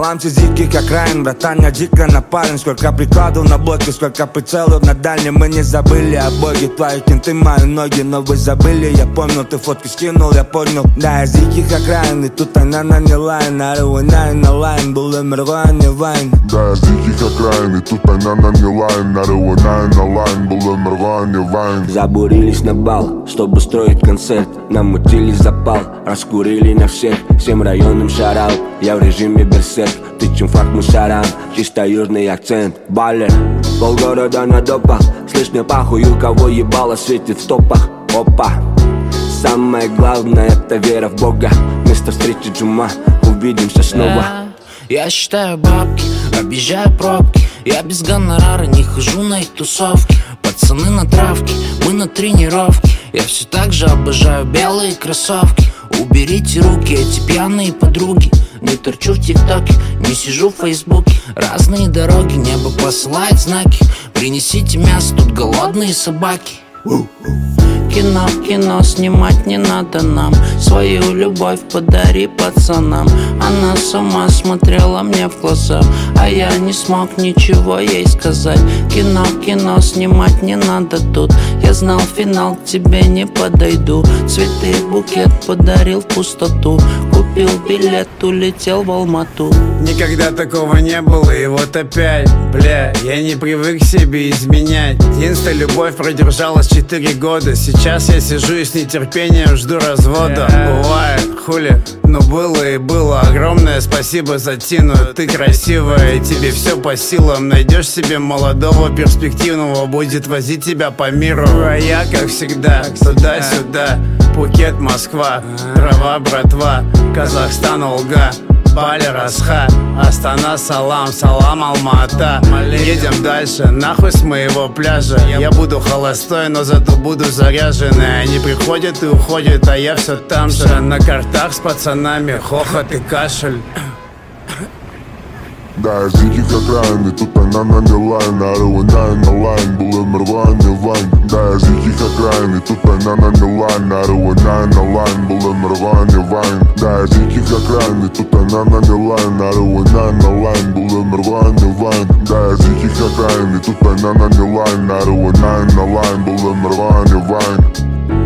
Балансе диких окраин, братан, я дико напарен. Сколько прикладов на блоке, сколько прицелов на дальнем. Мы не забыли о боге, твои кенты, мои ноги. Но вы забыли, я помню, ты фотки скинул, я понял. Да, я с диких окраин, и тут она наняла. Нарывай на лайн, был умерла, а не вайн. Да, я с диких окраин, и тут она наняла. Нарывай на лайн, был умерла, а не вайн. Забурились на бал, чтобы строить концерт. Намутили запал, раскурили на всех. Всем районам шараут, я в режиме берсерк. Тычем факт мусорам, чисто южный акцент. Баллер, полгорода на допах. Слышь, мне похуй, у кого ебало светит в топах. Опа, самое главное это вера в Бога. Место встречи джума, увидимся снова. Я считаю бабки, объезжаю пробки. Я без гонорара не хожу на их тусовки. Пацаны на травке, мы на тренировке. Я все так же обожаю белые кроссовки. Уберите руки, эти пьяные подруги. Не торчу в ТикТоке, не сижу в Фейсбуке. Разные дороги, небо посылает знаки. Принесите мясо, тут голодные собаки. Кино снимать не надо нам. Свою любовь подари пацанам. Она с ума смотрела мне в глаза, а я не смог ничего ей сказать. Кино снимать не надо тут. Я знал финал, к тебе не подойду. Цветы букет подарил в пустоту. Купил билет, улетел в Алмату. Никогда такого не было, и вот опять, бля, я не привык себе изменять. Инста-любовь продержалась 4 года. Сейчас я сижу и с нетерпением жду развода. Бывает, хули, но было и было. Огромное спасибо за Тину, ты красивая, и тебе все по силам. Найдешь себе молодого, перспективного, будет возить тебя по миру. А я, как всегда, туда-сюда. Пхукет, Москва, трава, братва, Казахстан, Олга, Бали, Расха, Астана, салам, Алма-Ата. Едем дальше, нахуй с моего пляжа. Я буду холостой, но зато буду заряженный. Они приходят и уходят, а я все там же. На картах с пацанами, хохот и кашель. Да, я с диких окраин, и тут она наняла. Нарывай на лайн, был умерла, а не вайн. Да, я с диких окраин, и тут она наняла. Нарывай на лайн, был умерла, а не вайн. Да, я с диких окраин, и тут она наняла. Нарывай на лайн, был умерла, а не вайн. Да, я с диких окраин, и тут она наняла. Нарывай на лайн, был умерла, а не вайн.